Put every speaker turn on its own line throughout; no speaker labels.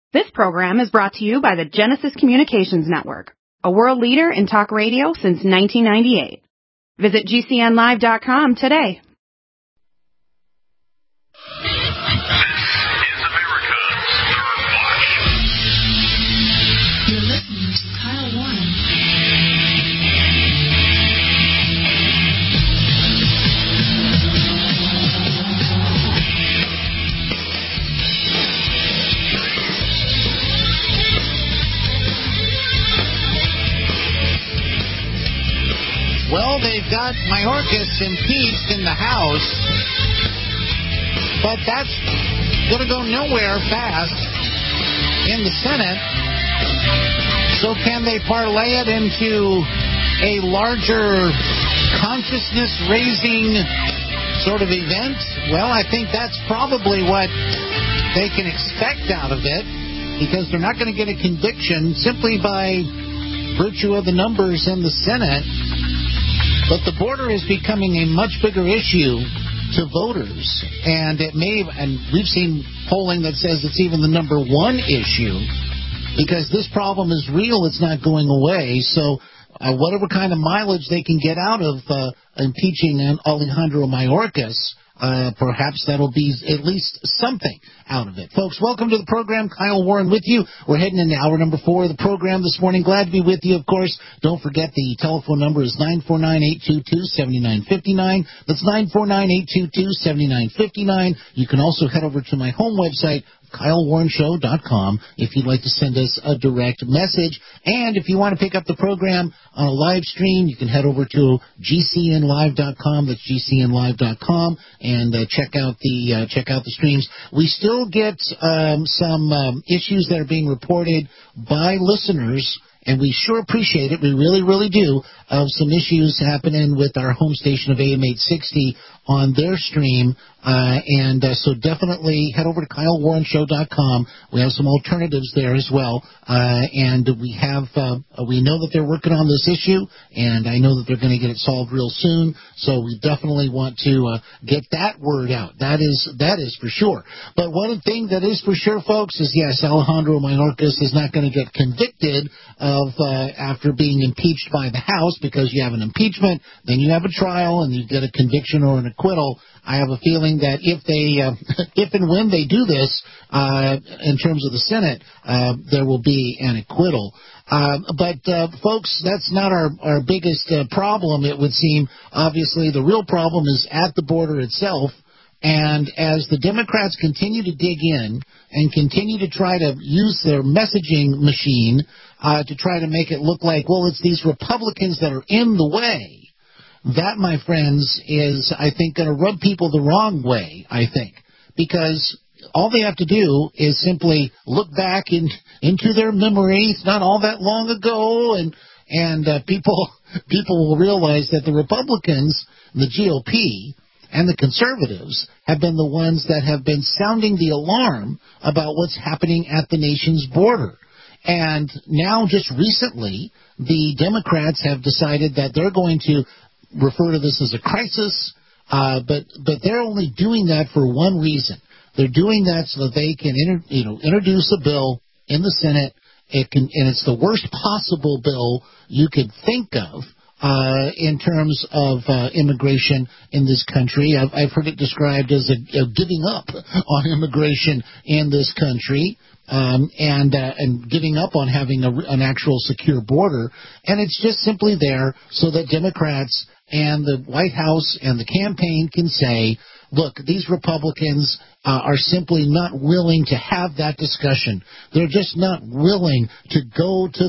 This program is brought to you by the Genesis Communications Network, a world leader in talk radio since 1998. Visit GCNlive.com today.
You're listening to Kyle Warren.
Well, they've got Mayorkas impeached in the House, but that's going to go nowhere fast in the Senate. So can they parlay it into a larger consciousness-raising sort of event? Well, I think that's probably what they can expect out of it, because they're not going to get a conviction simply by virtue of the numbers in the Senate. But the border is becoming a much bigger issue to voters, and we've seen polling that says it's even the number one issue, because this problem is real. It's not going away. So whatever kind of mileage they can get out of impeaching Alejandro Mayorkas, perhaps that'll be at least something out of it. Folks, welcome to the program. Kyle Warren with you. We're heading into hour number 4 of the program this morning. Glad to be with you, of course. Don't forget the telephone number is 949-822-7959. That's 949-822-7959. You can also head over to my home website, KyleWarrenShow.com, if you'd like to send us a direct message. And if you want to pick up the program on a live stream, you can head over to GCNlive.com. That's GCNlive.com, and check out the streams. We still get some issues that are being reported by listeners, and we sure appreciate it. We really, really do. Some issues happening with our home station of AM 860 on their stream. So definitely head over to KyleWarrenShow.com. We have some alternatives there as well. And we know that they're working on this issue, and I know that they're going to get it solved real soon. So we definitely want to get that word out. That is for sure. But one thing that is for sure, folks, is yes, Alejandro Mayorkas is not going to get convicted of after being impeached by the House, because you have an impeachment, then you have a trial, and you get a conviction or an acquittal. I have a feeling that if and when they do this, in terms of the Senate, there will be an acquittal. But folks, that's not our biggest problem, it would seem. Obviously, the real problem is at the border itself. And as the Democrats continue to dig in and continue to try to use their messaging machine to try to make it look like, well, it's these Republicans that are in the way, that, my friends, is, I think, going to rub people the wrong way, I think. Because all they have to do is simply look back into their memories not all that long ago, and people will realize that the Republicans, the GOP, and the conservatives have been the ones that have been sounding the alarm about what's happening at the nation's border. And now, just recently, the Democrats have decided that they're going to refer to this as a crisis, but they're only doing that for one reason. They're doing that so that they can introduce a bill in the Senate. And it's the worst possible bill you could think of in terms of immigration in this country. I've heard it described as a giving up on immigration in this country. And giving up on having an actual secure border. And it's just simply there so that Democrats and the White House and the campaign can say, look, these Republicans are simply not willing to have that discussion. They're just not willing to go to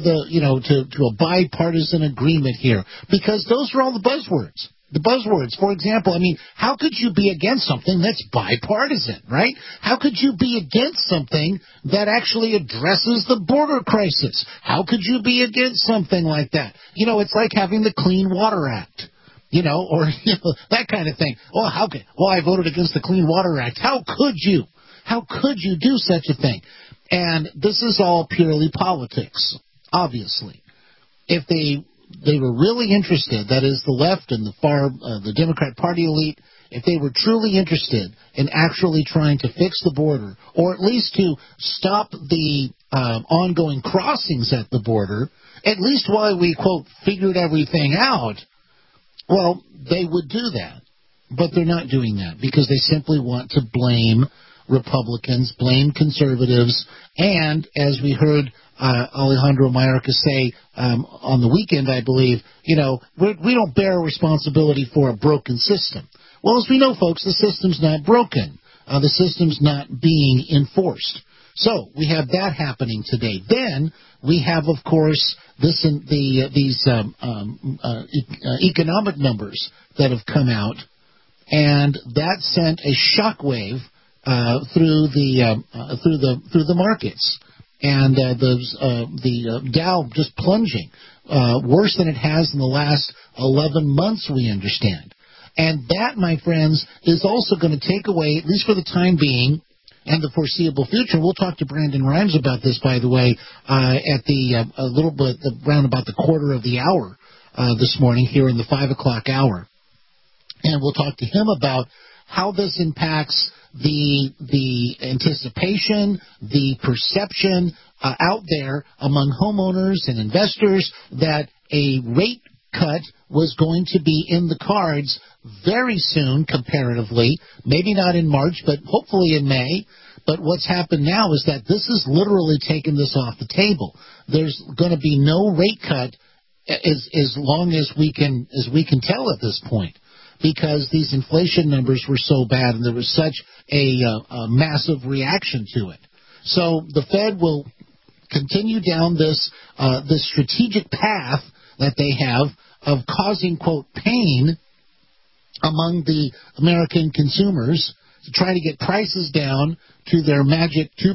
to a bipartisan agreement here, because those are all the buzzwords. The buzzwords, for example, how could you be against something that's bipartisan, right? How could you be against something that actually addresses the border crisis? How could you be against something like that? It's like having the Clean Water Act, or that kind of thing. Oh, I voted against the Clean Water Act. How could you? How could you do such a thing? And this is all purely politics, obviously. If they were really interested, that is the left and the Democrat Party elite, if they were truly interested in actually trying to fix the border, or at least to stop the ongoing crossings at the border, at least while we, quote, figured everything out, well, they would do that. But they're not doing that because they simply want to blame Republicans, blame conservatives, and as we heard Alejandro Mayorkas say on the weekend, I believe, we don't bear responsibility for a broken system. Well, as we know, folks, the system's not broken. The system's not being enforced. So we have that happening today. Then we have, of course, these economic numbers that have come out, and that sent a shockwave through the markets, and the Dow just plunging worse than it has in the last 11 months. We understand, and that, my friends, is also going to take away, at least for the time being, and the foreseeable future. We'll talk to Brandon Rhymes about this, by the way, at a little bit around about the quarter of the hour this morning here in the 5 o'clock hour. And we'll talk to him about how this impacts the anticipation, the perception out there among homeowners and investors that a rate cut was going to be in the cards very soon, comparatively. Maybe not in March, but hopefully in May. But what's happened now is that this has literally taken this off the table. There's going to be no rate cut as long as we can tell at this point, because these inflation numbers were so bad and there was such a massive reaction to it. So the Fed will continue down this strategic path that they have of causing, quote, pain among the American consumers to try to get prices down to their magic 2%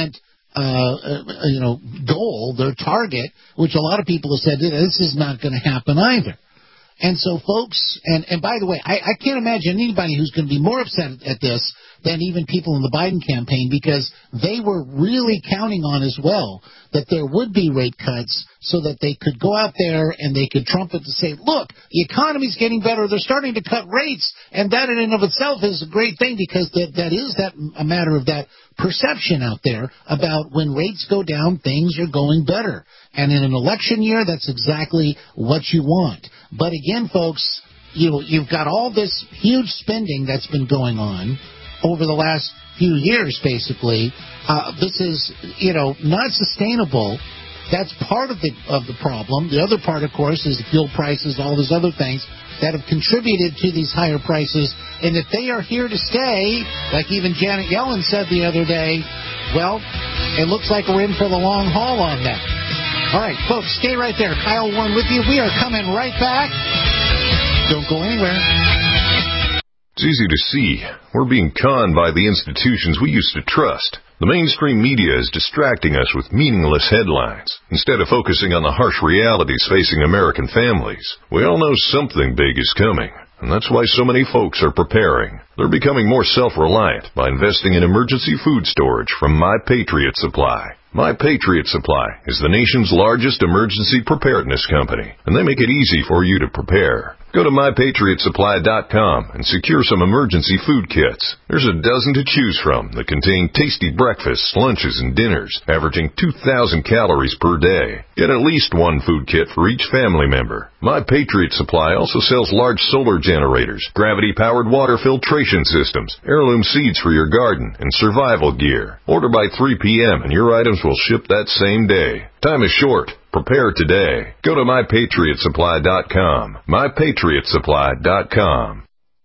goal, their target, which a lot of people have said this is not going to happen either. And so, folks, and by the way, I can't imagine anybody who's going to be more upset at this than even people in the Biden campaign, because they were really counting on as well that there would be rate cuts so that they could go out there and they could trumpet to say, look, the economy's getting better, they're starting to cut rates, and that in and of itself is a great thing, because that is a matter of that perception out there about when rates go down, things are going better. And in an election year, that's exactly what you want. But again, folks, you've got all this huge spending that's been going on over the last few years, basically. This is, not sustainable. That's part of the problem. The other part, of course, is the fuel prices, all those other things that have contributed to these higher prices. And if they are here to stay, like even Janet Yellen said the other day, well, it looks like we're in for the long haul on that. All right, folks, stay right there. Kyle Warren with you. We are coming right back. Don't go anywhere.
It's easy to see. We're being conned by the institutions we used to trust. The mainstream media is distracting us with meaningless headlines instead of focusing on the harsh realities facing American families. We all know something big is coming, and that's why so many folks are preparing. They're becoming more self-reliant by investing in emergency food storage from My Patriot Supply. My Patriot Supply is the nation's largest emergency preparedness company, and they make it easy for you to prepare. Go to MyPatriotSupply.com and secure some emergency food kits. There's a dozen to choose from that contain tasty breakfasts, lunches, and dinners, averaging 2,000 calories per day. Get at least one food kit for each family member. My Patriot Supply also sells large solar generators, gravity-powered water filtration systems, heirloom seeds for your garden, and survival gear. Order by 3 p.m. and your items will ship that same day. Time is short. Prepare today. Go to MyPatriotSupply.com. MyPatriotSupply.com.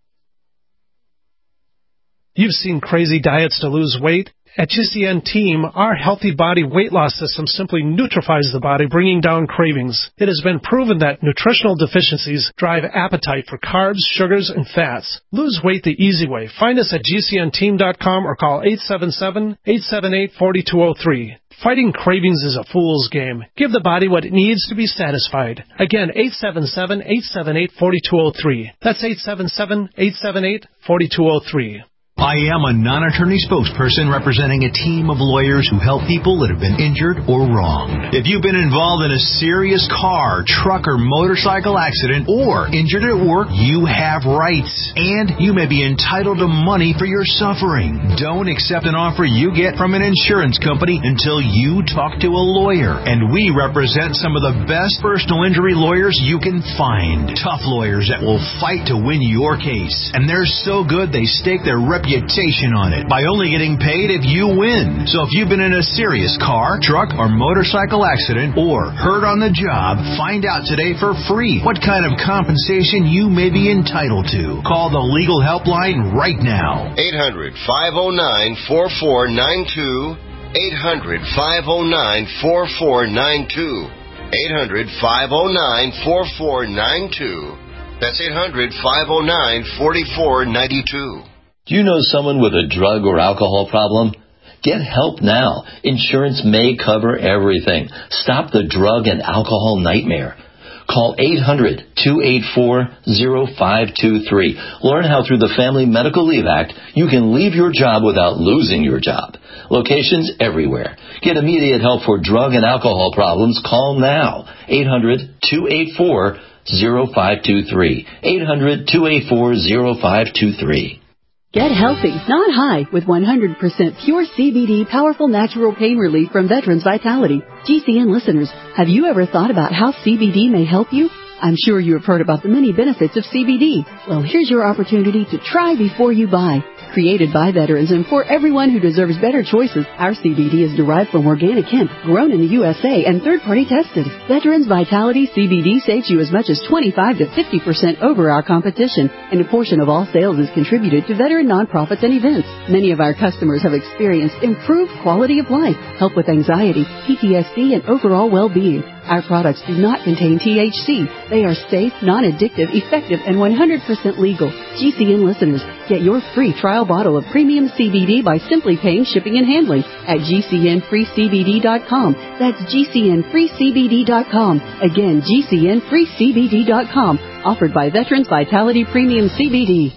You've seen crazy diets to lose weight. At GCN Team, our healthy body weight loss system simply neutralizes the body, bringing down cravings. It has been proven that nutritional deficiencies drive appetite for carbs, sugars, and fats. Lose weight the easy way. Find us at GCNteam.com or call 877-878-4203. Fighting cravings is a fool's game. Give the body what it needs to be satisfied. Again, 877-878-4203. That's 877-878-4203.
I am a non-attorney spokesperson representing a team of lawyers who help people that have been injured or wronged. If you've been involved in a serious car, truck, or motorcycle accident or injured at work, you have rights, and you may be entitled to money for your suffering. Don't accept an offer you get from an insurance company until you talk to a lawyer, and we represent some of the best personal injury lawyers you can find. Tough lawyers that will fight to win your case, and they're so good they stake their reputation on it by only getting paid if you win. So if you've been in a serious car, truck, or motorcycle accident or hurt on the job, find out today for free what kind of compensation you may be entitled to. Call the legal helpline right now.
800-509-4492. 800-509-4492. 800-509-4492. That's 800-509-4492.
Do you know someone with a drug or alcohol problem? Get help now. Insurance may cover everything. Stop the drug and alcohol nightmare. Call 800-284-0523. Learn how through the Family Medical Leave Act, you can leave your job without losing your job. Locations everywhere. Get immediate help for drug and alcohol problems. Call now. 800-284-0523. 800-284-0523.
Get healthy, not high, with 100% pure CBD powerful natural pain relief from Veterans Vitality. GCN listeners, have you ever thought about how CBD may help you? I'm sure you have heard about the many benefits of CBD. Well, here's your opportunity to try before you buy. Created by veterans and for everyone who deserves better choices, our CBD is derived from organic hemp, grown in the USA, and third-party tested. Veterans Vitality CBD saves you as much as 25 to 50% over our competition, and a portion of all sales is contributed to veteran nonprofits and events. Many of our customers have experienced improved quality of life, help with anxiety, PTSD, and overall well-being. Our products do not contain THC. They are safe, non-addictive, effective, and 100% legal. GCN listeners, get your free trial bottle of premium CBD by simply paying shipping and handling at GCNFreeCBD.com. That's GCNFreeCBD.com. Again, GCNFreeCBD.com. Offered by Veterans Vitality Premium CBD.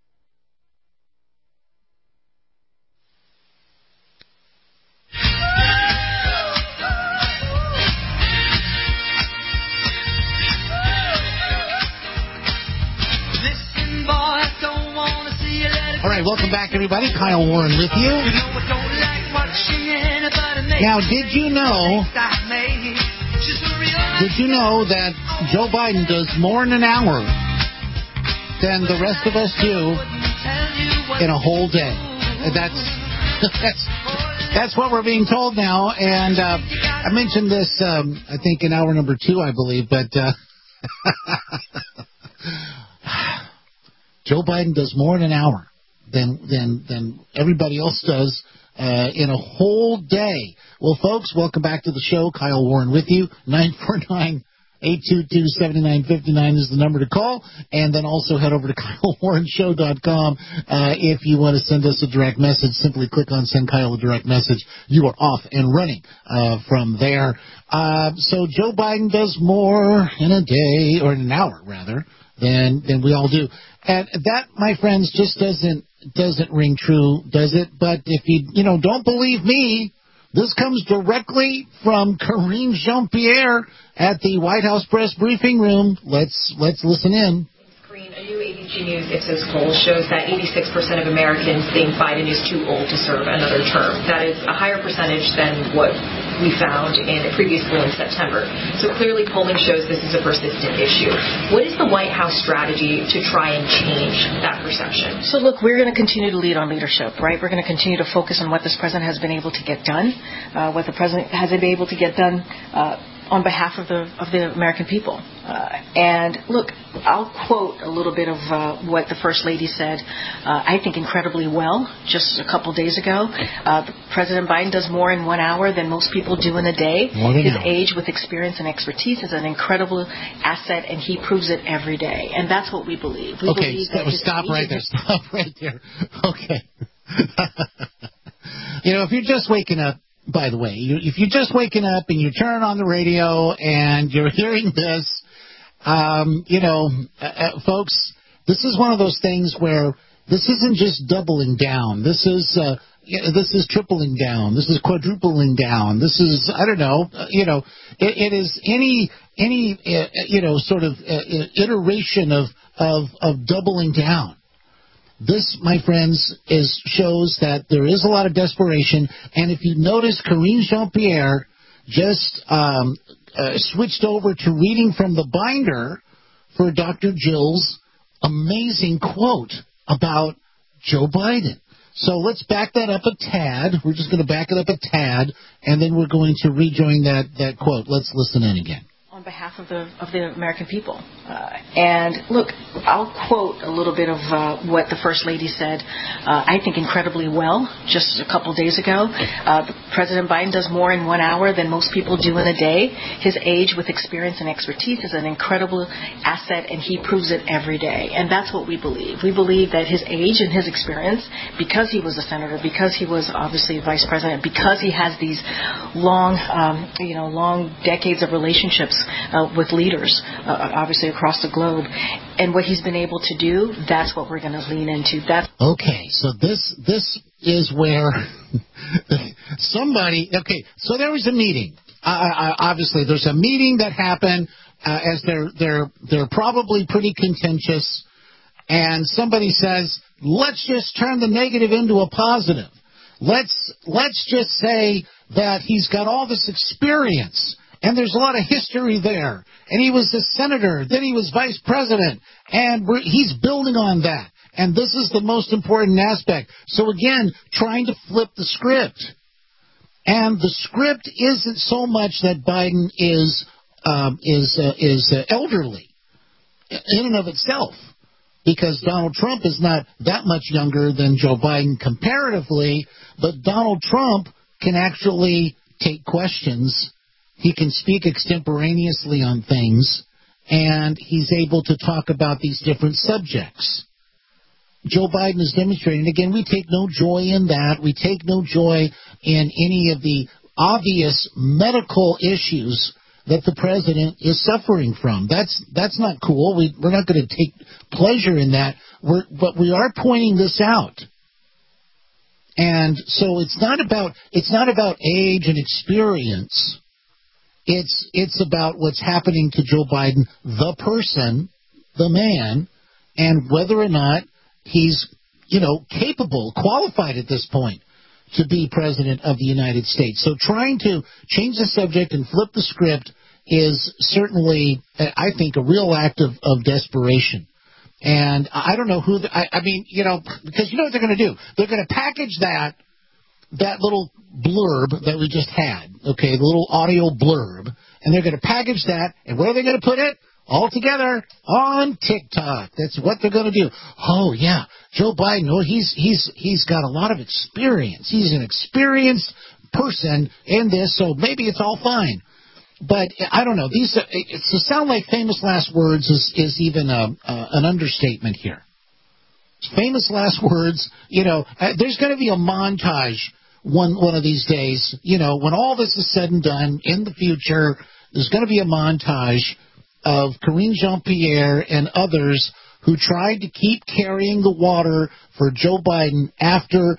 All right, welcome back, everybody. Kyle Warren with you. Now, did you know that Joe Biden does more in an hour than the rest of us do in a whole day? That's what we're being told now. And I mentioned this, I think, in hour number 2, I believe, but Joe Biden does more in an hour than everybody else does in a whole day. Well, folks, welcome back to the show. Kyle Warren with you. 949-822-7959 is the number to call. And then also head over to KyleWarrenShow.com. If you want to send us a direct message, simply click on Send Kyle a Direct Message. You are off and running from there. So Joe Biden does more in a day, or in an hour, rather, than we all do. And that, my friends, just doesn't ring true, does it? But if you don't believe me, this comes directly from Karine Jean-Pierre at the White House press briefing room. Let's listen in.
Karine, a new ABC News Ipsos poll shows that 86% of Americans think Biden is too old to serve another term. That is a higher percentage than what we found in a previous poll in September. So clearly polling shows this is a persistent issue. What is the White House strategy to try and change that perception?
So look, we're going to continue to lead on leadership, right? We're going to continue to focus on what this president has been able to get done, what the president has been able to get done on behalf of the American people. And look, I'll quote a little bit of what the First Lady said, I think incredibly well, just a couple days ago. President Biden does more in 1 hour than most people do in a day. His age with experience and expertise is an incredible asset, and he proves it every day. And that's what we believe. We believe that stop right there.
Stop right there. Okay. If you're just waking up, by the way, if you're just waking up and you turn on the radio and you're hearing this, folks, this is one of those things where This isn't just doubling down. This is tripling down. This is quadrupling down. This is, I don't know, it is any sort of iteration of doubling down. This, my friends, shows that there is a lot of desperation. And if you notice, Karine Jean-Pierre just switched over to reading from the binder for Dr. Jill's amazing quote about Joe Biden. So let's back that up a tad. We're just going to back it up a tad, and then we're going to rejoin that quote. Let's listen in again.
On behalf of the American people. And look, I'll quote a little bit of what the First Lady said, I think incredibly well, just a couple days ago. President Biden does more in 1 hour than most people do in a day. His age with experience and expertise is an incredible asset, and he proves it every day. And that's what we believe. We believe that his age and his experience, because he was a senator, because he was obviously vice president, because he has these long decades of relationships with leaders, obviously across the globe, and what he's been able to do, that's what we're going to lean into.
Okay, so this is where somebody. Okay, so there was a meeting. Obviously, there's a meeting that happened as they're probably pretty contentious, and somebody says, let's just turn the negative into a positive. Let's just say that he's got all this experience. And there's a lot of history there. And he was a senator. Then he was vice president. And he's building on that. And this is the most important aspect. So, again, trying to flip the script. And the script isn't so much that Biden is elderly in and of itself. Because Donald Trump is not that much younger than Joe Biden comparatively. But Donald Trump can actually take questions. He can speak extemporaneously on things, and he's able to talk about these different subjects. Joe Biden is demonstrating, again, we take no joy in that. We take no joy in any of the obvious medical issues that the president is suffering from. That's not cool. We're not going to take pleasure in that, but we are pointing this out. And so it's not about age and experience. It's about what's happening to Joe Biden, the person, the man, and whether or not he's, capable, qualified at this point to be president of the United States. So trying to change the subject and flip the script is certainly, I think, a real act of desperation. And I don't know who, because you know what they're going to do? They're going to package that little blurb that we just had, okay, the little audio blurb, and they're going to package that, and where are they going to put it? All together on TikTok. That's what they're going to do. Oh, yeah, Joe Biden, he's got a lot of experience. He's an experienced person in this, so maybe it's all fine. But I don't know. To sound like famous last words is even an understatement here. Famous last words, there's going to be a montage one of these days, when all this is said and done in the future, there's going to be a montage of Karine Jean-Pierre and others who tried to keep carrying the water for Joe Biden after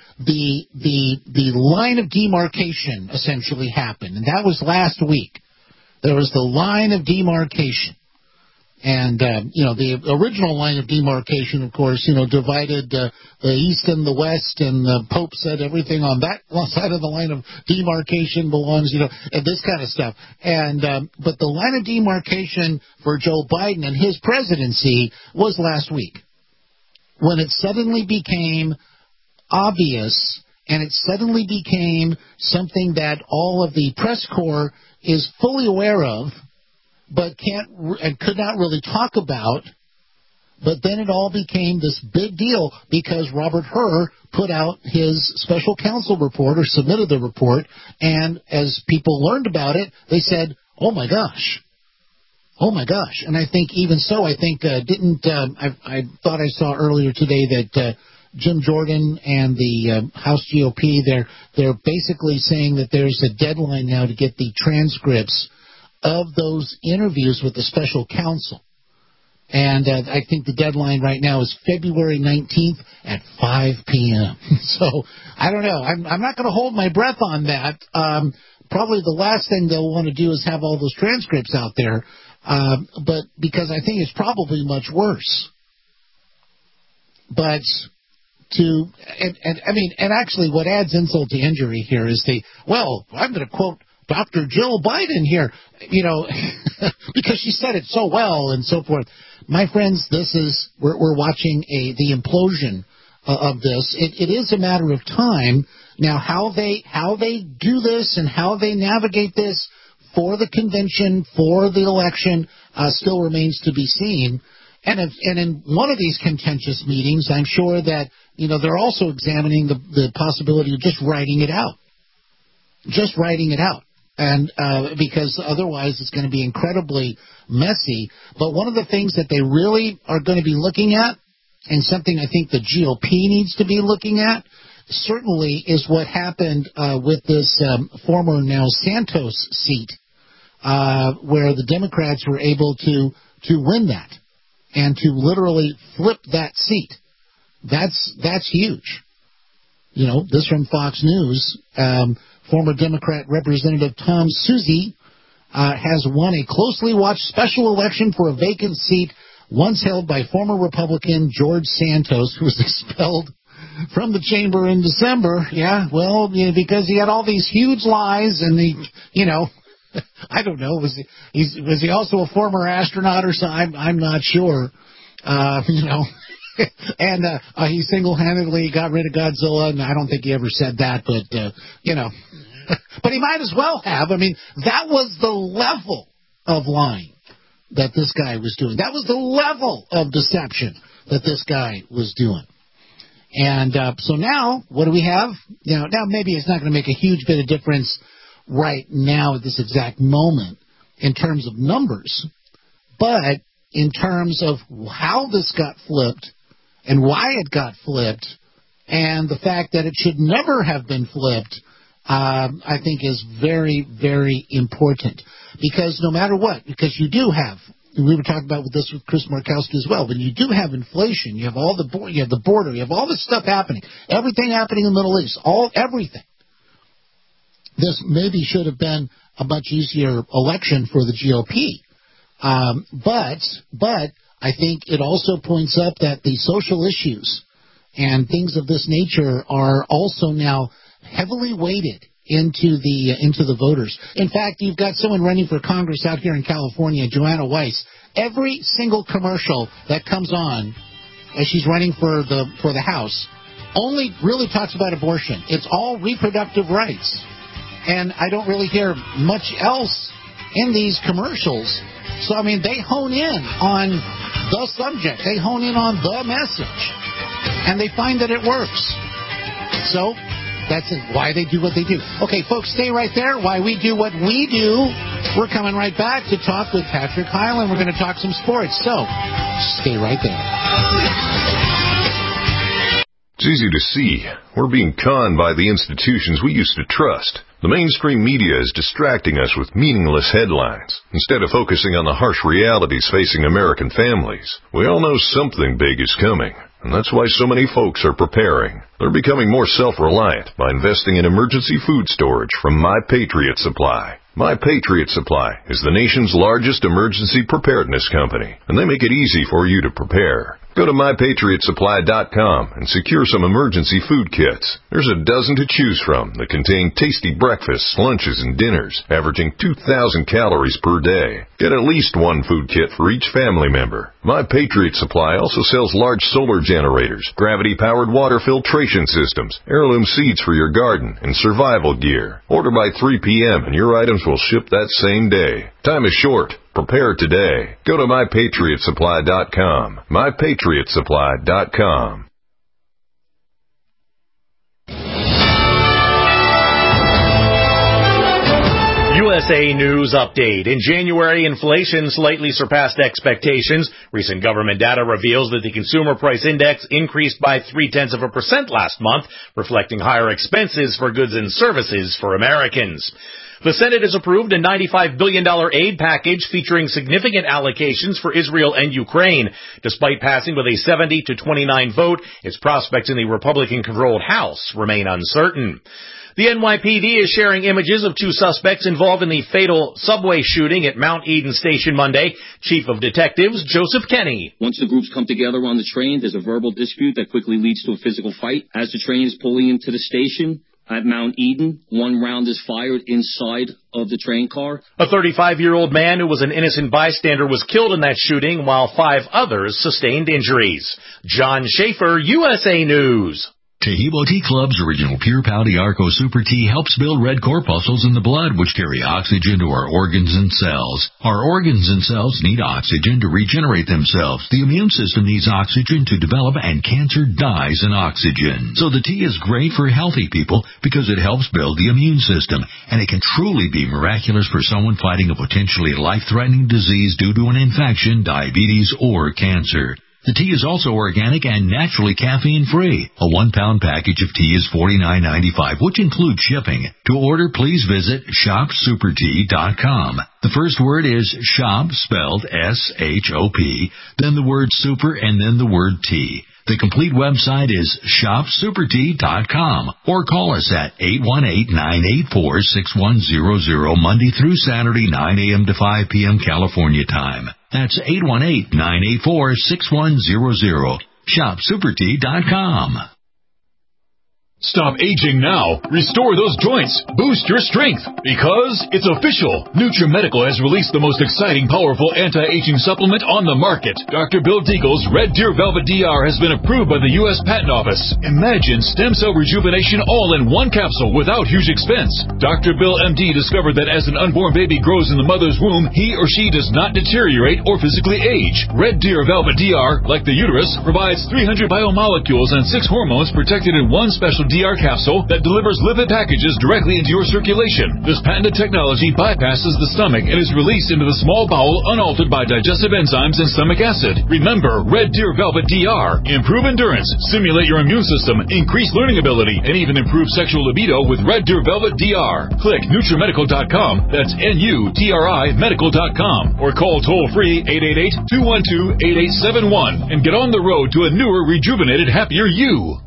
the line of demarcation essentially happened. And that was last week. There was the line of demarcation. And, the original line of demarcation, of course, divided the East and the West, and the Pope said everything on that side of the line of demarcation belongs, and this kind of stuff. And but the line of demarcation for Joe Biden and his presidency was last week, when it suddenly became obvious, and it suddenly became something that all of the press corps is fully aware of, but could not really talk about. But then it all became this big deal because Robert Hur put out his special counsel report, or submitted the report, and as people learned about it, they said, oh my gosh. And I think even so, I thought I saw earlier today that Jim Jordan and the House GOP, they're basically saying that there's a deadline now to get the transcripts of those interviews with the special counsel. And I think the deadline right now is February 19th at 5 p.m. So I don't know. I'm not going to hold my breath on that. Probably the last thing they'll want to do is have all those transcripts out there, but because I think it's probably much worse. But and actually what adds insult to injury here is I'm going to quote Dr. Jill Biden here, because she said it so well and so forth. My friends, we're watching the implosion of this. It is a matter of time. Now, how they do this and how they navigate this for the convention, for the election, still remains to be seen. And in one of these contentious meetings, I'm sure that, they're also examining the possibility of just writing it out. Just writing it out. And because otherwise it's going to be incredibly messy. But one of the things that they really are going to be looking at, and something I think the GOP needs to be looking at, certainly is what happened with this former now Santos seat, where the Democrats were able to win that and to literally flip that seat. That's huge. This from Fox News. Former Democrat Representative Tom Suozzi has won a closely watched special election for a vacant seat once held by former Republican George Santos, who was expelled from the chamber in December. Yeah, well, because he had all these huge lies, and I don't know. Was he also a former astronaut or something? I'm not sure. And he single-handedly got rid of Godzilla, and I don't think he ever said that, but, but he might as well have. I mean, that was the level of lying that this guy was doing. That was the level of deception that this guy was doing. And so now, what do we have? Now maybe it's not going to make a huge bit of difference right now at this exact moment in terms of numbers, but in terms of how this got flipped and why it got flipped, and the fact that it should never have been flipped, I think is very, very important. Because no matter what, because you do have, we were talking about this with Chris Markowski as well, when you do have inflation, you have the border, you have all this stuff happening, everything happening in the Middle East, everything. This maybe should have been a much easier election for the GOP. But I think it also points up that the social issues and things of this nature are also now heavily weighted into the voters. In fact, you've got someone running for Congress out here in California, Joanna Weiss. Every single commercial that comes on as she's running for the House only really talks about abortion. It's all reproductive rights. And I don't really hear much else in these commercials. So, I mean, they hone in on the subject. They hone in on the message. And they find that it works. So, that's why they do what they do. Okay, folks, stay right there. Why we do what we do. We're coming right back to talk with Patrick Hyland. We're going to talk some sports. So, stay right there.
It's easy to see. We're being conned by the institutions we used to trust. The mainstream media is distracting us with meaningless headlines instead of focusing on the harsh realities facing American families. We all know something big is coming, and that's why so many folks are preparing. They're becoming more self-reliant by investing in emergency food storage from My Patriot Supply. My Patriot Supply is the nation's largest emergency preparedness company, and they make it easy for you to prepare. Go to MyPatriotSupply.com and secure some emergency food kits. There's a dozen to choose from that contain tasty breakfasts, lunches, and dinners, averaging 2,000 calories per day. Get at least one food kit for each family member. My Patriot Supply also sells large solar generators, gravity-powered water filtration systems, heirloom seeds for your garden, and survival gear. Order by 3 p.m. and your items will ship that same day. Time is short. Prepare today. Go to MyPatriotSupply.com. MyPatriotSupply.com.
USA News Update. In January, inflation slightly surpassed expectations. Recent government data reveals that the Consumer Price Index increased by 0.3% last month, reflecting higher expenses for goods and services for Americans. The Senate has approved a $95 billion aid package featuring significant allocations for Israel and Ukraine. Despite passing with a 70 to 29 vote, its prospects in the Republican-controlled House remain uncertain. The NYPD is sharing images of two suspects involved in the fatal subway shooting at Mount Eden Station Monday. Chief of Detectives Joseph Kenny.
Once the groups come together on the train, there's a verbal dispute that quickly leads to a physical fight. As the train is pulling into the station at Mount Eden, one round is fired inside of the train car.
A 35-year-old man who was an innocent bystander was killed in that shooting, while 5 others sustained injuries. John Schaefer, USA News.
Tahibo Tea Club's original Pure Pouty Arco Super Tea helps build red corpuscles in the blood, which carry oxygen to our organs and cells. Our organs and cells need oxygen to regenerate themselves. The immune system needs oxygen to develop, and cancer dies in oxygen. So the tea is great for healthy people because it helps build the immune system, and it can truly be miraculous for someone fighting a potentially life-threatening disease due to an infection, diabetes, or cancer. The tea is also organic and naturally caffeine-free. A 1-pound package of tea is $49.95, which includes shipping. To order, please visit shopsupertea.com. The first word is shop, spelled S-H-O-P, then the word super, and then the word tea. The complete website is shopsupertea.com, or call us at 818-984-6100 Monday through Saturday, 9 a.m. to 5 p.m. California time. That's 818-984-6100. shopsupertea.com.
Stop aging now. Restore those joints. Boost your strength. Because it's official. NutriMedical has released the most exciting, powerful anti-aging supplement on the market. Dr. Bill Deagle's Red Deer Velvet DR has been approved by the U.S. Patent Office. Imagine stem cell rejuvenation all in one capsule without huge expense. Dr. Bill MD discovered that as an unborn baby grows in the mother's womb, he or she does not deteriorate or physically age. Red Deer Velvet DR, like the uterus, provides 300 biomolecules and 6 hormones protected in one special DR capsule that delivers lipid packages directly into your circulation. This patented technology bypasses the stomach and is released into the small bowel unaltered by digestive enzymes and stomach acid. Remember, Red Deer Velvet DR. Improve endurance, stimulate your immune system, increase learning ability, and even improve sexual libido with Red Deer Velvet DR. Click NutriMedical.com, that's N-U-T-R-I medical.com, or call toll-free 888-212-8871 and get on the road to a newer, rejuvenated, happier you.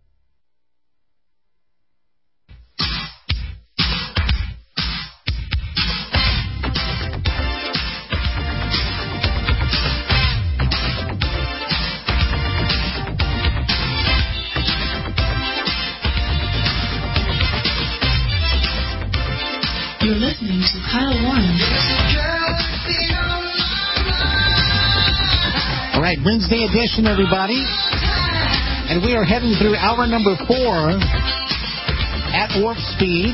You're listening to Kyle Warren.
All right, Wednesday edition, everybody. And we are heading through hour number 4 at warp speed.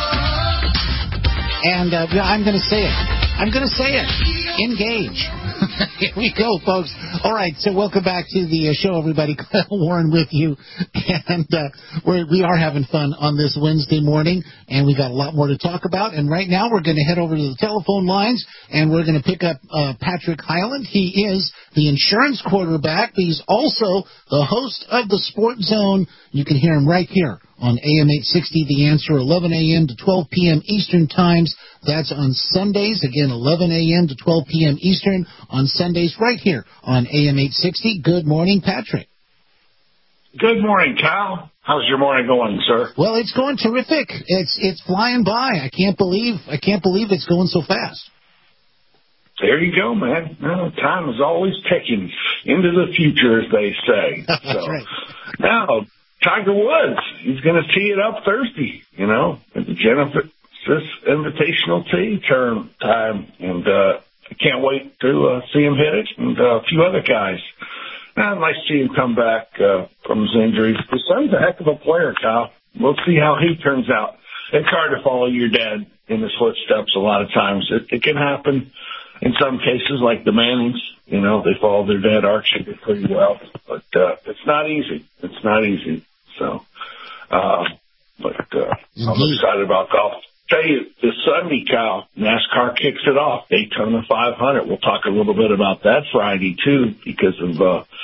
And I'm going to say it. Engage. Here we go, folks. All right, so welcome back to the show, everybody. Kyle Warren with you. And we are having fun on this Wednesday morning, and we got a lot more to talk about. And right now we're going to head over to the telephone lines, and we're going to pick up Patrick Hyland. He is the insurance quarterback. He's also the host of the Sports Zone. You can hear him right here on AM 860, The Answer, 11 a.m. to 12 p.m. Eastern times. That's on Sundays, again, 11 a.m. to 12 p.m. Eastern on Sundays, right here on AM 860. Good morning, Patrick.
Good morning, Kyle. How's your morning going, sir?
Well, it's going terrific. It's flying by. I can't believe it's going so fast.
There you go, man. Well, time is always ticking into the future, as they say.
That's right.
Now, Tiger Woods, he's going to tee it up Thursday, at the Genesis Invitational Tee Term time, and I can't wait to see him hit it, and a few other guys. I'd like to see him come back from his injuries. His son's a heck of a player, Kyle. We'll see how he turns out. It's hard to follow your dad in his footsteps a lot of times. It can happen in some cases, like the Mannings. They follow their dad, Archie, pretty well. But it's not easy. So, I'm excited about golf. Tell you, this Sunday, Kyle, NASCAR kicks it off. Daytona 500. We'll talk a little bit about that Friday, too, because of,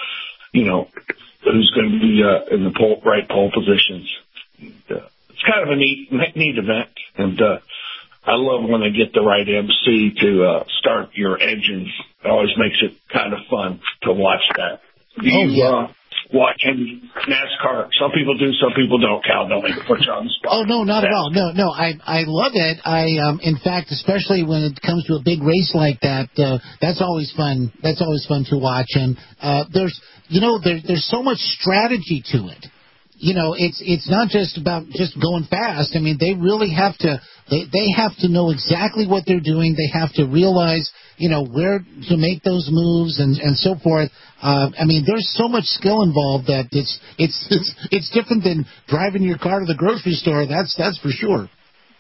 who's going to be in the right pole positions. It's kind of a neat event. And I love when they get the right MC to start your engines. It always makes it kind of fun to watch that. Do you watch any NASCAR? Some people do, some people don't. Cal, don't make it put you on the spot.
Oh, no, not at all. No, I love it. In fact, especially when it comes to a big race like that, that's always fun. That's always fun to watch. And there's so much strategy to it. You know, it's not just about just going fast. I mean, they really have to. They have to know exactly what they're doing. They have to realize, where to make those moves and so forth. I mean, there's so much skill involved that it's different than driving your car to the grocery store. That's for sure.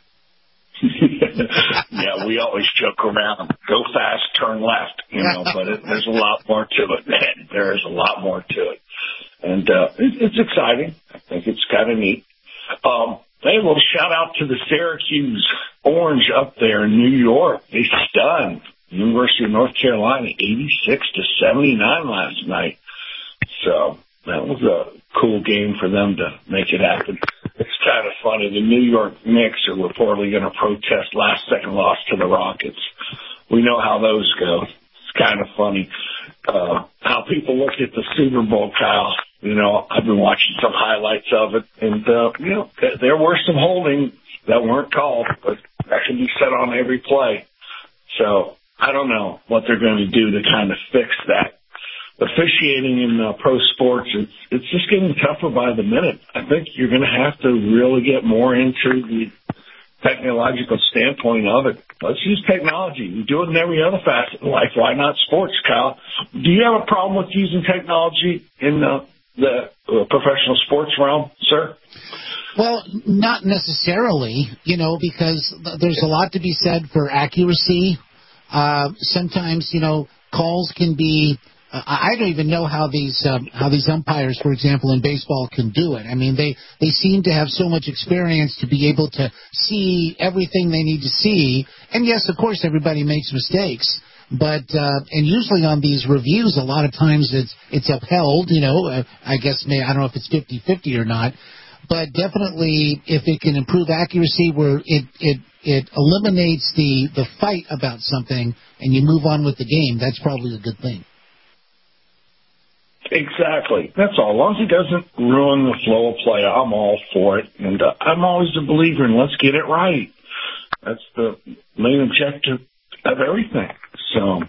Yeah, we always joke around, go fast, turn left, but there's a lot more to it, man. There is a lot more to it. And it's exciting. I think it's kind of neat. Hey, a little shout out to the Syracuse Orange up there in New York. They stunned University of North Carolina 86-79 last night. So that was a cool game for them to make it happen. It's kind of funny. The New York Knicks are reportedly going to protest last second loss to the Rockets. We know how those go. It's kind of funny how people look at the Super Bowl, Kyle. I've been watching some highlights of it, and, there were some holdings that weren't called, but that can be said on every play. So I don't know what they're going to do to kind of fix that. Officiating in pro sports, it's just getting tougher by the minute. I think you're going to have to really get more into the technological standpoint of it. Let's use technology. We do it in every other facet of life. Why not sports, Kyle? Do you have a problem with using technology in the professional sports realm, sir?
Well, not necessarily, because there's a lot to be said for accuracy. Sometimes, calls can be. I don't even know how these umpires, for example, in baseball can do it. I mean, they seem to have so much experience to be able to see everything they need to see. And yes, of course, everybody makes mistakes. But and usually on these reviews, a lot of times it's upheld. I guess I don't know if it's 50-50 or not. But definitely, if it can improve accuracy, where it eliminates the fight about something, and you move on with the game, that's probably a good thing.
Exactly. That's all. As long as it doesn't ruin the flow of play, I'm all for it. And I'm always a believer in let's get it right. That's the main objective of everything. So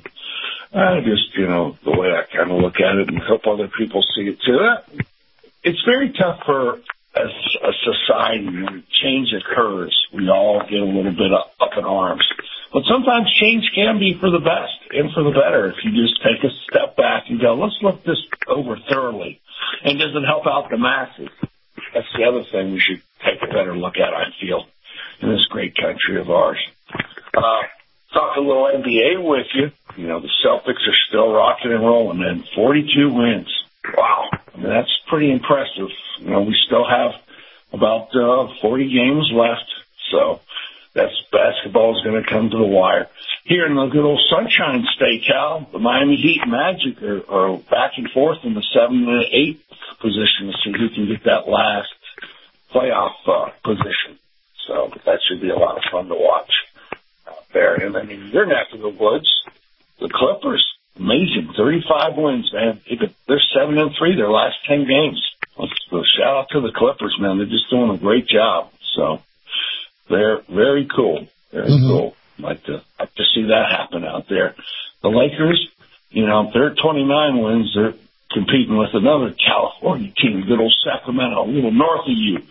I just, the way I kind of look at it and hope other people see it too. It's very tough for a society when change occurs. We all get a little bit up in arms. But sometimes change can be for the best and for the better if you just take a step back and go, let's look this over thoroughly. And does it help out the masses? That's the other thing we should take a better look at, I feel, in this great country of ours. Talk a little NBA with you. The Celtics are still rocking and rolling, man. 42 wins. Wow. I mean, that's pretty impressive. We still have about 40 games left. So that's basketball is going to come to the wire. Here in the good old Sunshine State, Cal, the Miami Heat and Magic are back and forth in the 7th and 8th position to see who can get that last playoff position. So that should be a lot of fun to watch out there. And I mean, your neck of the woods, the Clippers, amazing, 35 wins, man. They're 7-3 their last 10 games. So shout out to the Clippers, man. They're just doing a great job. So they're very cool. Very cool. Like to see that happen out there. The Lakers, they're 29 wins. They're competing with another California team, good old Sacramento, a little north of you.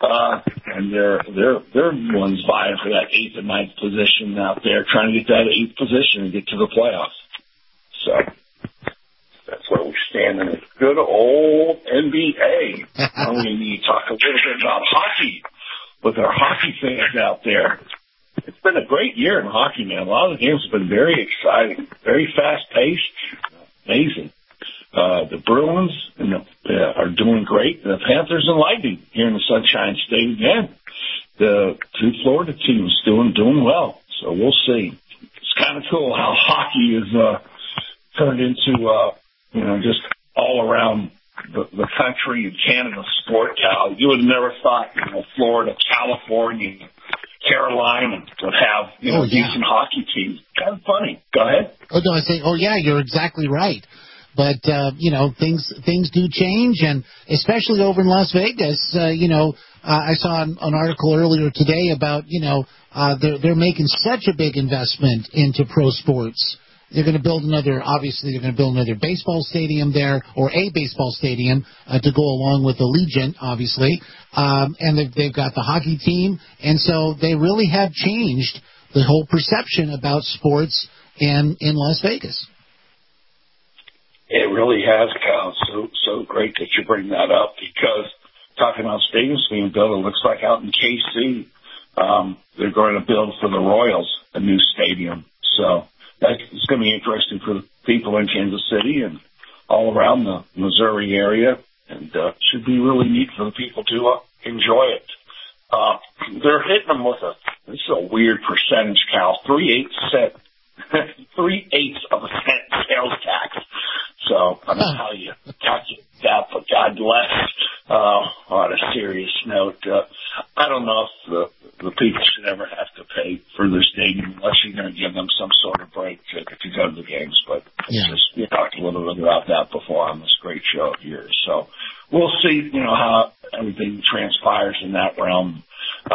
And they're ones vying for that 8th and 9th position out there, trying to get that 8th position and get to the playoffs. So that's where we stand in the good old NBA. We need to talk a little bit about hockey with our hockey fans out there. It's been a great year in hockey, man. A lot of the games have been very exciting, very fast-paced, amazing. The Bruins are doing great. The Panthers and Lightning here in the Sunshine State again. The two Florida teams doing well. So we'll see. It's kind of cool how hockey is turned into just all around the country and Canada sport, Cal. You would have never thought, Florida, California, Carolina would have, decent hockey teams. Kind of funny. Go ahead.
Oh, no, I say, you're exactly right. But, things do change, and especially over in Las Vegas, I saw an article earlier today about, they're making such a big investment into pro sports. They're going to build another baseball stadium there, or a baseball stadium to go along with Allegiant, obviously. And they've got the hockey team. And so they really have changed the whole perception about sports in Las Vegas.
It really has, Kyle. So great that you bring that up, because talking about stadiums being built, it looks like out in KC, they're going to build for the Royals a new stadium. So it's going to be interesting for the people in Kansas City and all around the Missouri area, and should be really neat for the people to enjoy it. They're hitting them with this is a weird percentage, Cal, 3/8 of a cent sales tax. So I don't know how you calculate that, but God bless. On a serious note, I don't know if the people should ever have to pay for their stadium unless you're going to give them some sort of break to go to the games. But we talked a little bit about that before on this great show of yours. So we'll see, how everything transpires in that realm.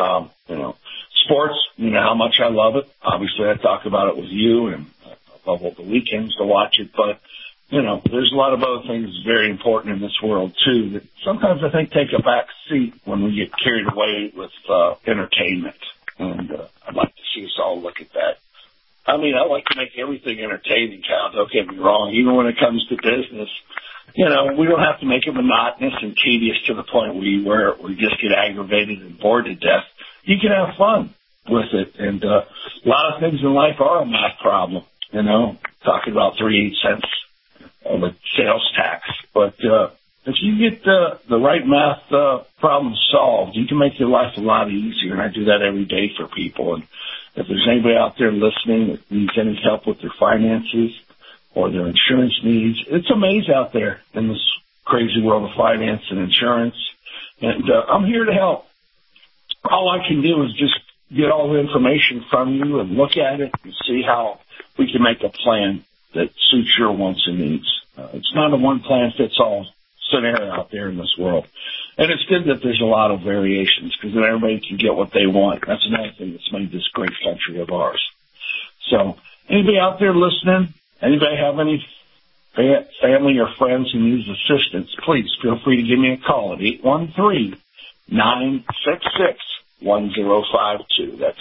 Sports, how much I love it. Obviously, I talk about it with you, and I love all the weekends to watch it. But there's a lot of other things very important in this world, too, that sometimes I think take a back seat when we get carried away with entertainment. And I'd like to see us all look at that. I mean, I like to make everything entertaining, Cal. Don't get me wrong. Even when it comes to business, we don't have to make it monotonous and tedious to the point where we just get aggravated and bored to death. You can have fun with it. And a lot of things in life are a math problem, talking about 3/8 cents of a sales tax. But if you get the right math problem solved, you can make your life a lot easier, and I do that every day for people. And if there's anybody out there listening that needs any help with their finances or their insurance needs, it's a maze out there in this crazy world of finance and insurance, and I'm here to help. All I can do is just get all the information from you and look at it and see how we can make a plan that suits your wants and needs. It's not a one-plan-fits-all scenario out there in this world. And it's good that there's a lot of variations, because then everybody can get what they want. That's another thing that's made this great country of ours. So anybody out there listening, anybody have any family or friends who needs assistance, please feel free to give me a call at 813-966-1052. That's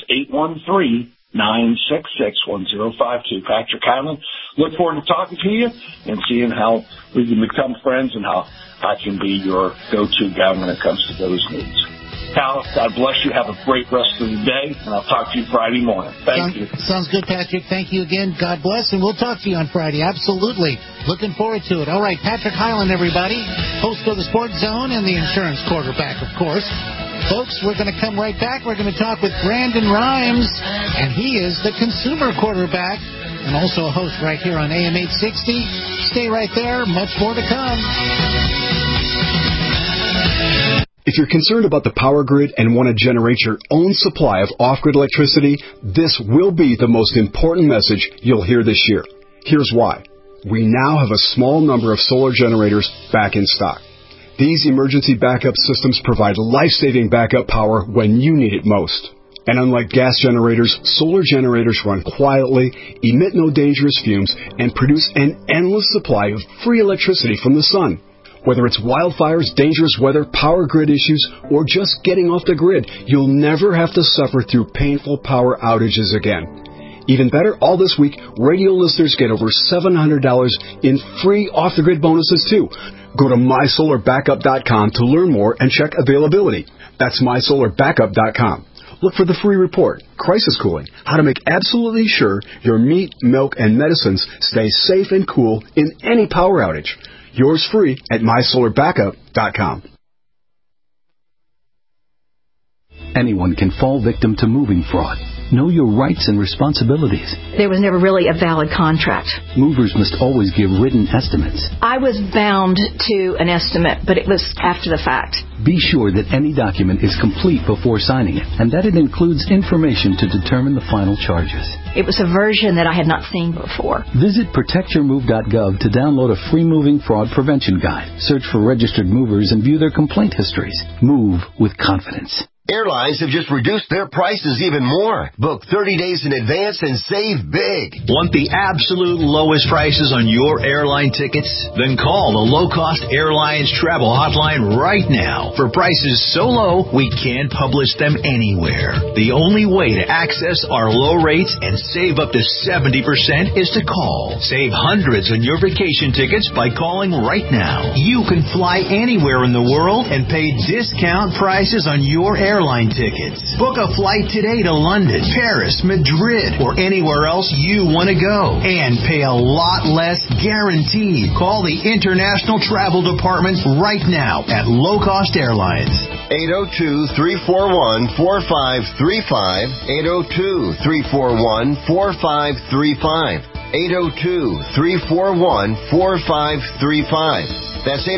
813-966-1052. Patrick Hyland, look forward to talking to you and seeing how we can become friends and how I can be your go-to guy when it comes to those needs. Cal, God bless you. Have a great rest of the day, and I'll talk to you Friday morning. Thank you.
Sounds good, Patrick. Thank you again. God bless, and we'll talk to you on Friday. Absolutely. Looking forward to it. All right, Patrick Hyland, everybody, host of the Sports Zone and the insurance quarterback, of course. Folks, we're going to come right back. We're going to talk with Brandon Rhymes, and he is the consumer quarterback and also a host right here on AM 860. Stay right there. Much more to come.
If you're concerned about the power grid and want to generate your own supply of off-grid electricity, this will be the most important message you'll hear this year. Here's why. We now have a small number of solar generators back in stock. These emergency backup systems provide life-saving backup power when you need it most. And unlike gas generators, solar generators run quietly, emit no dangerous fumes, and produce an endless supply of free electricity from the sun. Whether it's wildfires, dangerous weather, power grid issues, or just getting off the grid, you'll never have to suffer through painful power outages again. Even better, all this week, radio listeners get over $700 in free off-the-grid bonuses, too. Go to mysolarbackup.com to learn more and check availability. That's mysolarbackup.com. Look for the free report, Crisis Cooling, how to make absolutely sure your meat, milk, and medicines stay safe and cool in any power outage. Yours free at mysolarbackup.com.
Anyone can fall victim to moving fraud. Know your rights and responsibilities.
There was never really a valid contract.
Movers must always give written estimates.
I was bound to an estimate, but it was after the fact.
Be sure that any document is complete before signing it, and that it includes information to determine the final charges.
It was a version that I had not seen before.
Visit protectyourmove.gov to download a free moving fraud prevention guide. Search for registered movers and view their complaint histories. Move with confidence.
Airlines have just reduced their prices even more. Book 30 days in advance and save big.
Want the absolute lowest prices on your airline tickets? Then call the Low Cost Airlines Travel Hotline right now. For prices so low, we can't publish them anywhere. The only way to access our low rates and save up to 70% is to call. Save hundreds on your vacation tickets by calling right now. You can fly anywhere in the world and pay discount prices on your airline tickets. Book a flight today to London, Paris, Madrid, or anywhere else you want to go. And pay a lot less guaranteed. Call the International Travel Department right now at Low Cost Airlines.
802-341-4535. 802-341-4535. 802-341-4535. That's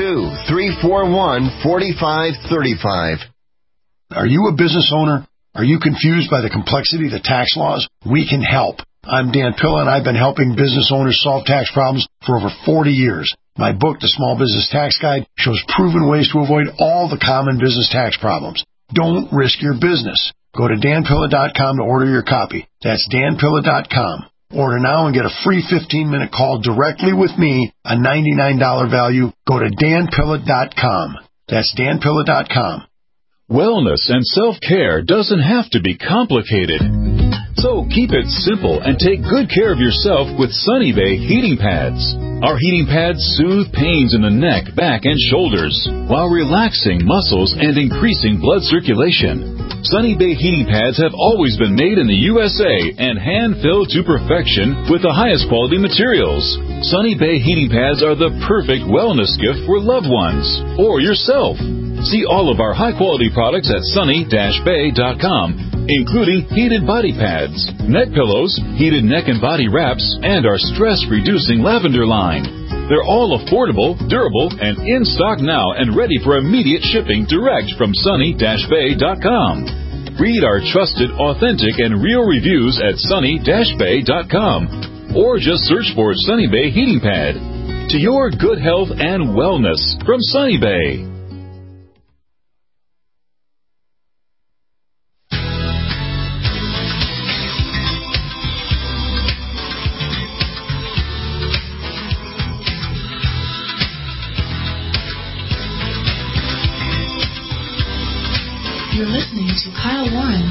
802-341-4535.
Are you a business owner? Are you confused by the complexity of the tax laws? We can help. I'm Dan Pilla, and I've been helping business owners solve tax problems for over 40 years. My book, The Small Business Tax Guide, shows proven ways to avoid all the common business tax problems. Don't risk your business. Go to danpilla.com to order your copy. That's danpilla.com. Order now and get a free 15-minute call directly with me, a $99 value. Go to danpilla.com. That's danpilla.com.
Wellness and self-care doesn't have to be complicated. So keep it simple and take good care of yourself with Sunny Bay heating pads. Our heating pads soothe pains in the neck, back, and shoulders while relaxing muscles and increasing blood circulation. Sunny Bay heating pads have always been made in the USA and hand-filled to perfection with the highest quality materials. Sunny Bay heating pads are the perfect wellness gift for loved ones or yourself. See all of our high-quality products at sunny-bay.com, including heated body pads, neck pillows, heated neck and body wraps, and our stress-reducing lavender line. They're all affordable, durable, and in stock now and ready for immediate shipping direct from sunny-bay.com. Read our trusted, authentic, and real reviews at sunny-bay.com, or just search for Sunny Bay Heating Pad. To your good health and wellness from Sunny Bay.
You're listening to Kyle Warren.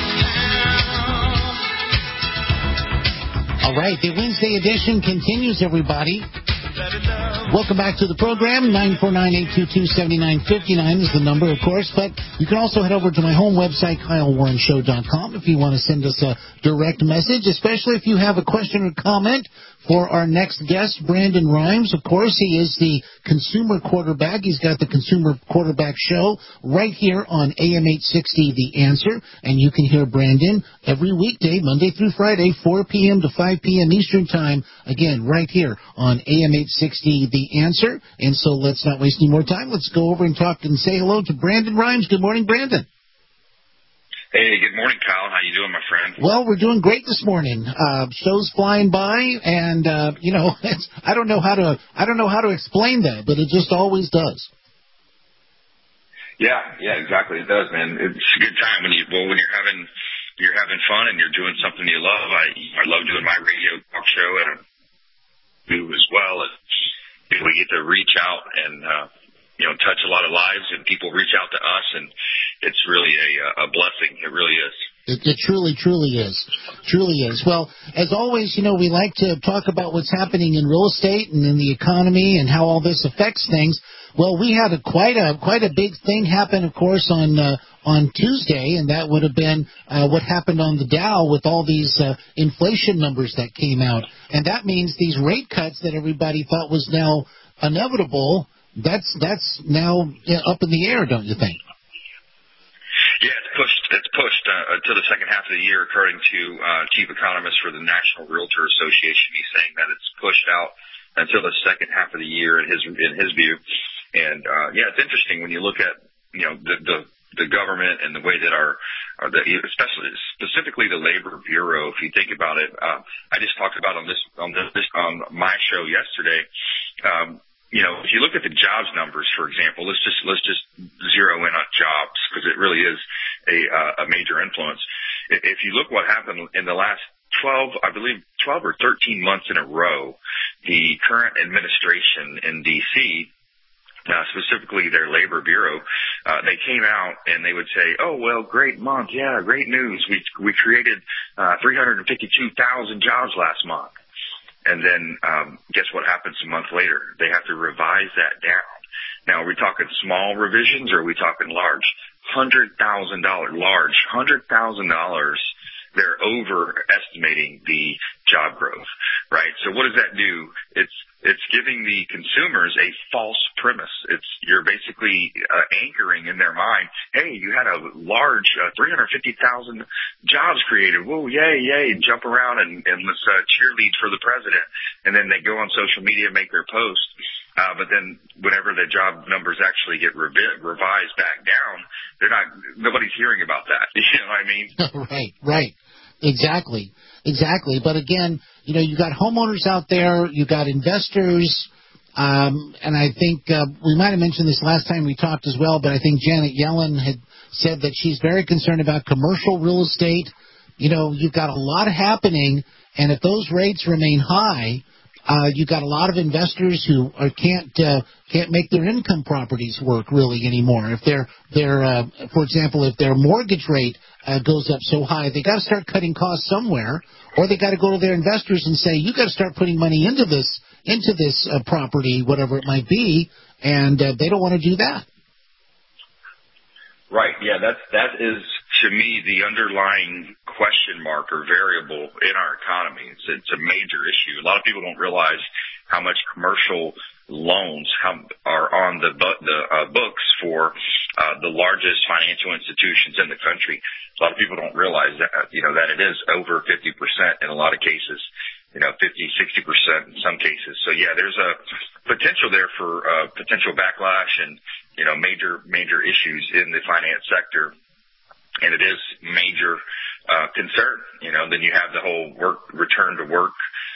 All right, the Wednesday edition continues, everybody. Welcome back to the program. 949-822-7959 is the number, of course. But you can also head over to my home website, KyleWarrenShow.com, if you want to send us a direct message, especially if you have a question or comment for our next guest, Brandon Rhymes. Of course, he is the consumer quarterback. He's got the Consumer Quarterback Show right here on AM 860, The Answer. And you can hear Brandon every weekday, Monday through Friday, 4 p.m. to 5 p.m. Eastern Time. Again, right here on AM 860, The Answer. And so let's not waste any more time. Let's go over and talk and say hello to Brandon Rhymes. Good morning, Brandon.
Hey, good morning, Kyle. How you doing, my friend?
Well, we're doing great this morning. Show's flying by, and I don't know how to explain that, but it just always does.
Yeah, exactly. It does, man. It's a good time when you're having fun and you're doing something you love. I love doing my radio talk show, and I do as well. And we get to reach out and touch a lot of lives, and people reach out to us, and it's really a blessing. It really is.
It truly is. Truly is. Well, as always, we like to talk about what's happening in real estate and in the economy and how all this affects things. Well, we had quite a big thing happen, of course, on Tuesday, and that would have been what happened on the Dow with all these inflation numbers that came out. And that means these rate cuts that everybody thought was now inevitable, that's now up in the air, don't you think?
Yeah, it's pushed to the second half of the year, according to chief economist for the National Realtor Association. He's saying that it's pushed out until the second half of the year in his view. And it's interesting when you look at the government and the way that especially specifically the Labor Bureau. If you think about it, I just talked about on my show yesterday. If you look at the jobs numbers, for example, let's just zero in on jobs because it really is a major influence. If you look what happened in the last 12 or 13 months in a row, the current administration in D.C., specifically their Labor Bureau, they came out and they would say, oh, well, great month. Yeah, great news. We created 352,000 jobs last month. And then guess what happens a month later? They have to revise that down. Now, are we talking small revisions or are we talking large? $100,000 large, $100,000. They're overestimating the job growth, right? So what does that do? It's giving the consumers a false premise. You're basically anchoring in their mind, hey, you had a large 350,000 jobs created. Whoa, yay, jump around and let's cheerlead for the president. And then they go on social media, make their post. But then whenever the job numbers actually get revised back down, nobody's hearing about that. You know what I mean?
Right. Exactly. But again, you got homeowners out there, you got investors, and I think we might have mentioned this last time we talked as well, but I think Janet Yellen had said that she's very concerned about commercial real estate. You've got a lot happening, and if those rates remain high, you've got a lot of investors who can't make their income properties work really anymore. If for example, if their mortgage rate goes up so high, they got to start cutting costs somewhere, or they got to go to their investors and say, you got to start putting money into this property, whatever it might be, and they don't want to do that.
Right. Yeah, that is to me the underlying question mark or variable in our economy. It's a major issue. A lot of people don't realize how much commercial loans are on the books for the largest financial institutions in the country. A lot of people don't realize that that it is over 50% in a lot of cases. 50, 60% in some cases. So yeah, there's a potential there for potential backlash and major issues in the finance sector, and it is major concern. Then you have the whole return to work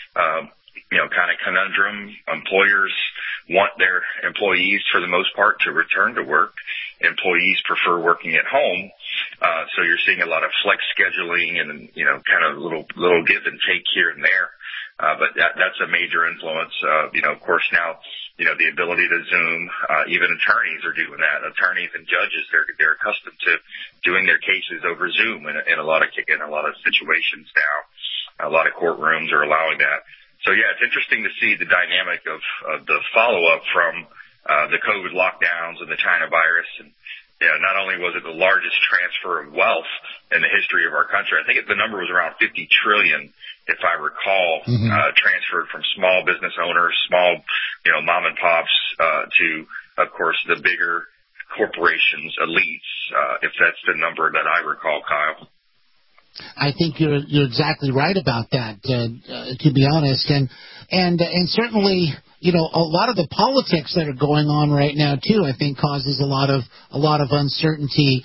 kind of conundrum. Employers want their employees for the most part to return to work. Employees prefer working at home, so you're seeing a lot of flex scheduling and kind of little give and take here and there. But that's a major influence. Of course now, the ability to Zoom, even attorneys are doing that. Attorneys and judges, they're accustomed to doing their cases over Zoom in a lot of situations now. A lot of courtrooms are allowing that. So yeah, it's interesting to see the dynamic of the follow-up from the COVID lockdowns and the China virus. And not only was it the largest transfer of wealth in the history of our country, I think the number was around 50 trillion, if I recall, transferred from small business owners, small, mom and pops, to, of course, the bigger corporations, elites, if that's the number that I recall, Kyle.
I think you're exactly right about that, to be honest, and certainly, a lot of the politics that are going on right now too, I think causes a lot of uncertainty.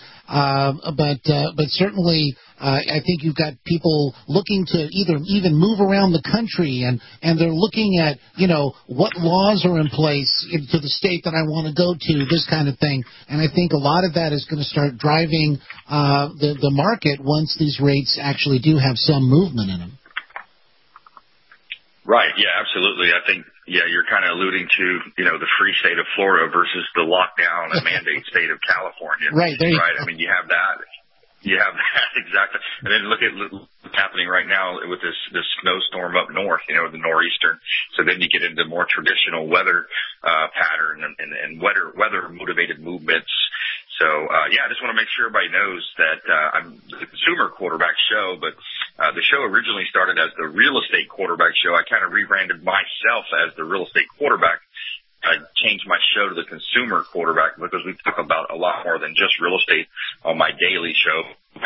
But certainly, I think you've got people looking to even move around the country, and they're looking at what laws are in place to the state that I want to go to, this kind of thing. And I think a lot of that is going to start driving the market once these rates actually do have some movement in them.
Right. Yeah, absolutely. I think, you're kind of alluding to, the free state of Florida versus the lockdown and mandate state of California.
Right.
Right. I mean, you have that. Exactly. And then look at what's happening right now with this snowstorm up north, the nor'easter. So then you get into more traditional weather pattern and weather motivated movements. So, I just want to make sure everybody knows that I'm the Consumer Quarterback Show, but the show originally started as the Real Estate Quarterback Show. I kind of rebranded myself as the Real Estate Quarterback changed my show to the consumer quarterback because we talk about a lot more than just real estate on my daily show.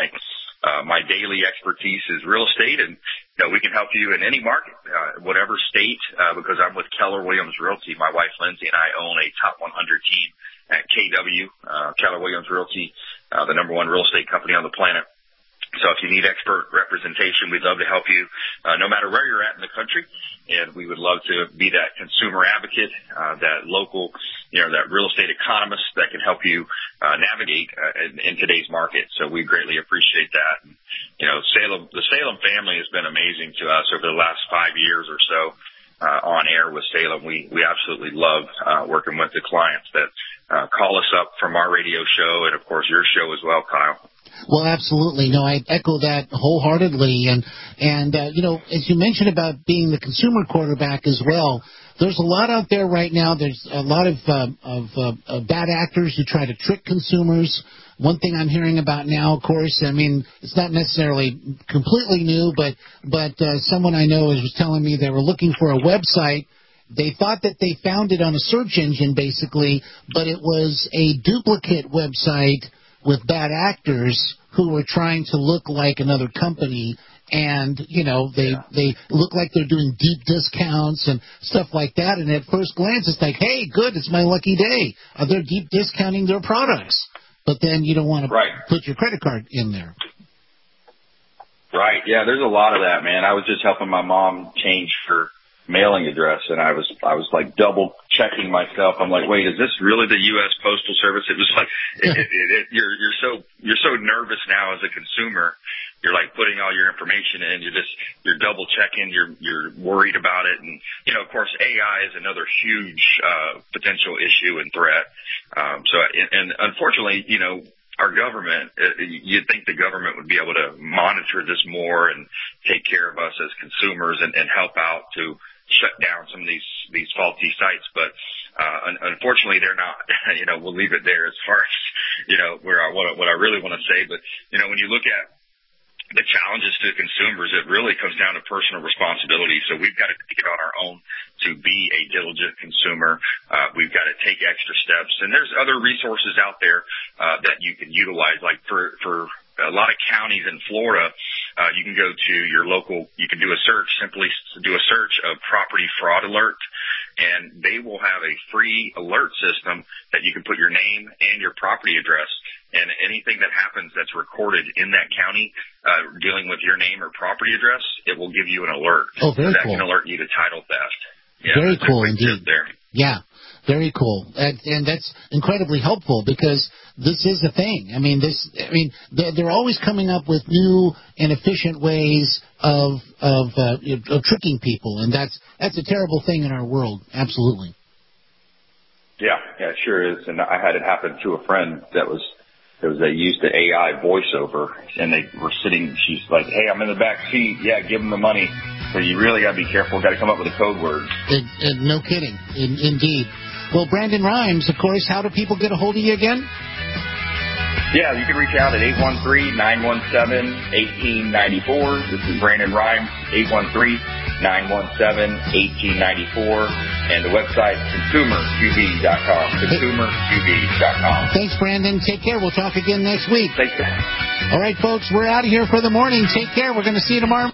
My daily expertise is real estate, and we can help you in any market, whatever state, because I'm with Keller Williams Realty. My wife Lindsay and I own a top 100 team at KW, Keller Williams Realty, the number one real estate company on the planet. So if you need expert representation, we'd love to help you no matter where you're at in the country. And we would love to be that consumer advocate, that local, that real estate economist that can help you navigate in today's market. So we greatly appreciate that. And, the Salem family has been amazing to us over the last 5 years or so on air with Salem. We absolutely love working with the clients that call us up from our radio show and, of course, your show as well, Kyle.
Well, absolutely. No, I echo that wholeheartedly. And as you mentioned about being the consumer quarterback as well, there's a lot out there right now. There's a lot of bad actors who try to trick consumers. One thing I'm hearing about now, of course, I mean, it's not necessarily completely new, but someone I know was telling me they were looking for a website. They thought that they found it on a search engine, basically, but it was a duplicate website with bad actors who were trying to look like another company, and they look like they're doing deep discounts and stuff like that. And at first glance, it's like, hey, good, it's my lucky day. They're deep discounting their products, but then you don't want to put your credit card in there.
Right. Yeah, there's a lot of that, man. I was just helping my mom change her mailing address, and I was like double checking myself. I'm like, wait, is this really the U.S. Postal Service? It was like, you're so nervous now as a consumer. You're like putting all your information in. You're double checking. You're worried about it, and of course, AI is another huge potential issue and threat. And unfortunately, our government, you'd think the government would be able to monitor this more and take care of us as consumers and help out to shut down some of these faulty sites. But unfortunately, they're not. We'll leave it there as far as, what I really want to say. But, when you look at the challenges to consumers, it really comes down to personal responsibility. So we've got to take it on our own to be a diligent consumer. We've got to take extra steps. And there's other resources out there that you can utilize. Like for a lot of counties in Florida, you can go to your local, you can do a search, simply do a search of property fraud alert, and they will have a free alert system that you can put your name and your property address. And anything that happens that's recorded in that county dealing with your name or property address, it will give you an alert.
Oh, very
cool. That can alert you to title theft. Yeah,
very cool indeed.
There.
Yeah, very cool. And that's incredibly helpful because this is a thing. They're always coming up with new and efficient ways of tricking people, and that's a terrible thing in our world. Absolutely.
Yeah, it sure is. And I had it happen to a friend they used the AI voiceover, and they were sitting, she's like, hey, I'm in the back seat. Yeah, give them the money. So you really got to be careful. Got to come up with a code word.
No kidding. Indeed. Well, Brandon Rhymes, of course, how do people get a hold of you again?
Yeah, you can reach out at 813-917-1894. This is Brandon Rhymes, 813-917-1894. And the website, consumerqb.com. Consumerqb.com.
Thanks, Brandon. Take care. We'll talk again next week.
Thanks.
All right, folks, we're out of here for the morning. Take care. We're going to see you tomorrow.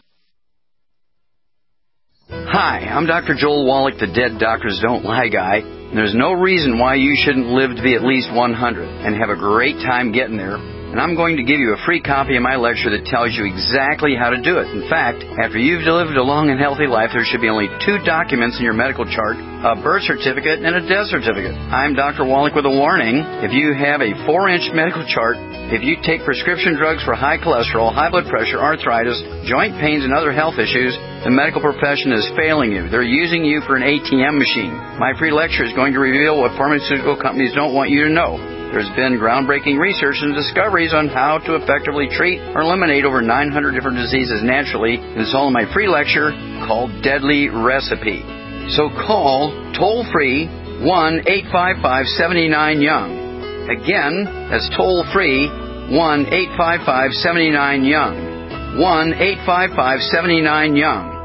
Hi, I'm Dr. Joel Wallach, the Dead Doctors Don't Lie guy. There's no reason why you shouldn't live to be at least 100 and have a great time getting there. And I'm going to give you a free copy of my lecture that tells you exactly how to do it. In fact, after you've lived a long and healthy life, there should be only 2 documents in your medical chart, a birth certificate and a death certificate. I'm Dr. Wallach with a warning. If you have a 4-inch medical chart, if you take prescription drugs for high cholesterol, high blood pressure, arthritis, joint pains, and other health issues, the medical profession is failing you. They're using you for an ATM machine. My free lecture is going to reveal what pharmaceutical companies don't want you to know. There's been groundbreaking research and discoveries on how to effectively treat or eliminate over 900 different diseases naturally. And it's all in my free lecture called Deadly Recipe. So call toll-free 1-855-79-YOUNG. Again, that's toll-free 1-855-79-YOUNG. 1-855-79-YOUNG.